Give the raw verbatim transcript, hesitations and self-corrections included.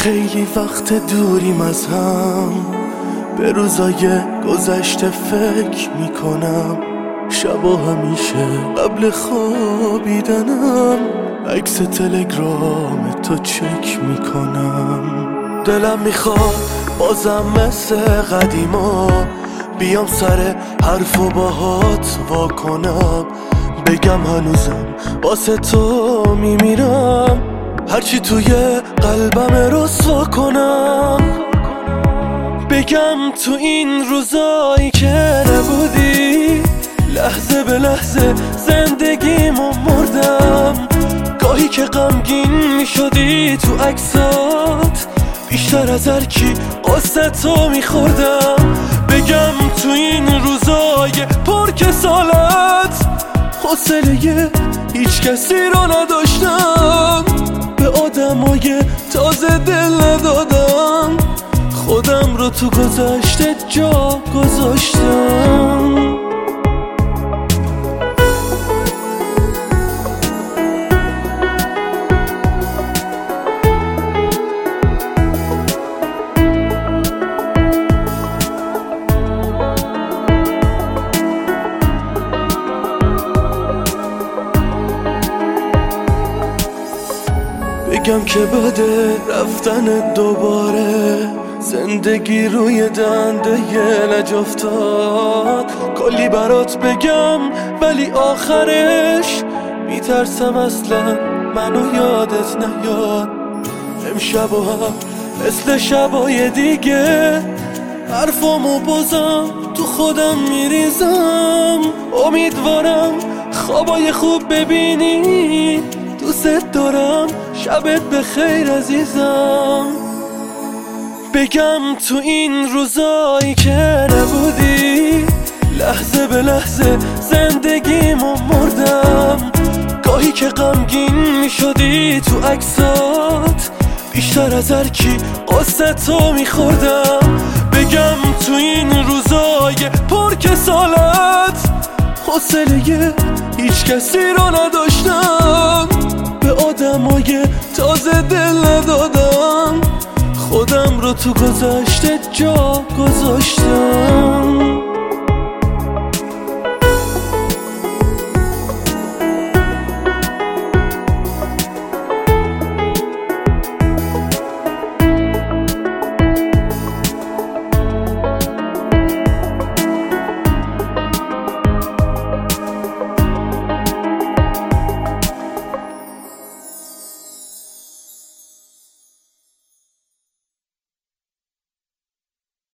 خیلی وقت دوریم از هم، به روزای گذشته فکر میکنم. شبا همیشه قبل خوابیدنم عکس تلگرام تو چک میکنم. دلم میخواد بازم مثل قدیما بیام سر حرف و باهات وا کنم، بگم هنوزم واسه تو میمیرم، هرچی توی قلبم رسوا کنم. بگم تو این روزایی که نبودی لحظه به لحظه زندگیمو مردم. گاهی که غمگین میشدی تو عکسات بیشتر از هر کی قصه تو میخوردم. بگم تو این روزای پر کسالت حوصله هیچ کسی رو نداشتم، به آدمای تازه دل ندادم، خودم رو تو گذشته جا گذاشتم. بگم که بده رفتن دوباره، زندگی روی دنده یه لج افتاد. کلی برات بگم ولی آخرش میترسم اصلا منو یادت نیاد. امشب و هم مثل شبای دیگه حرفامو بازم تو خودم میریزم. امیدوارم خوابای خوب ببینی، دوست دارم، شبت بخیر عزیزم. بگم تو این روزایی که نبودی لحظه به لحظه زندگیمو مردم. گاهی که غمگین میشدی تو عکسات بیشتر از هر کی قصه تو میخوردم. بگم تو این روزای پر کسالت حوصله هیچ کسی رو نداشتم، به آدمای تازه دل ندادم، خودم رو تو گذشته جا گذاشتم.